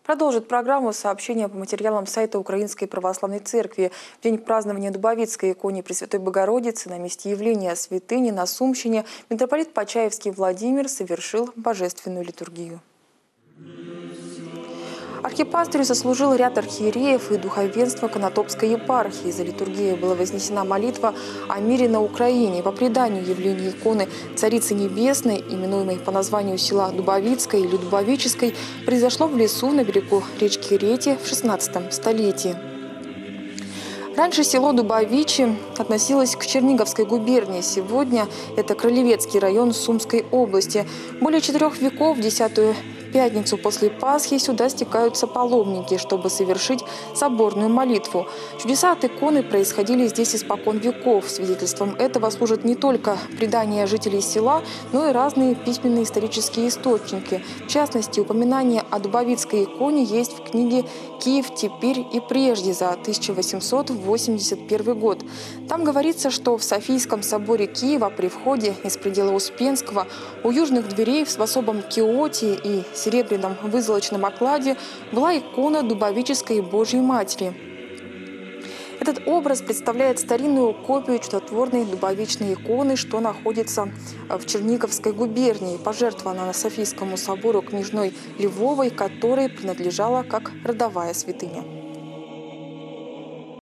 Продолжит программу сообщения по материалам сайта Украинской Православной Церкви. В день празднования Дубовицкой иконе Пресвятой Богородицы на месте явления святыни на Сумщине митрополит Почаевский Владимир совершил божественную литургию. Архипастырю сослужил ряд архиереев и духовенства Конотопской епархии. За литургией была вознесена молитва о мире на Украине. По преданию явление иконы Царицы Небесной, именуемой по названию села Дубовицкой или Дубовической, произошло в лесу на берегу речки Рети в XVI столетии. Раньше село Дубовичи относилось к Черниговской губернии. Сегодня это Кролевецкий район Сумской области. Более 4 веков, в 10-ю пятницу после Пасхи, сюда стекаются паломники, чтобы совершить соборную молитву. Чудеса от иконы происходили здесь испокон веков. Свидетельством этого служат не только предания жителей села, но и разные письменные исторические источники. В частности, упоминание о Дубовицкой иконе есть в книге «Киев теперь и прежде» за 1881 год. Там говорится, что в Софийском соборе Киева при входе из предела Успенского у южных дверей в особом киоте и серебряном вызолочном окладе была икона Дубовической Божьей Матери. Этот образ представляет старинную копию чудотворной дубовичной иконы, что находится в Черниговской губернии. Пожертвована она Софийскому собору княжной Львовой, которой принадлежала как родовая святыня.